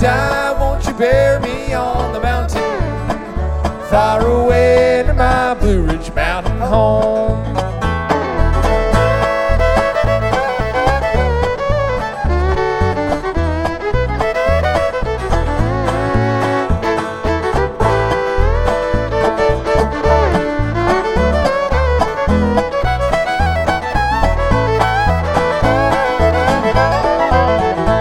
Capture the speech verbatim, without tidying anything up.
die, won't you bury me on the mountain, far away to my Blue Ridge Mountain home?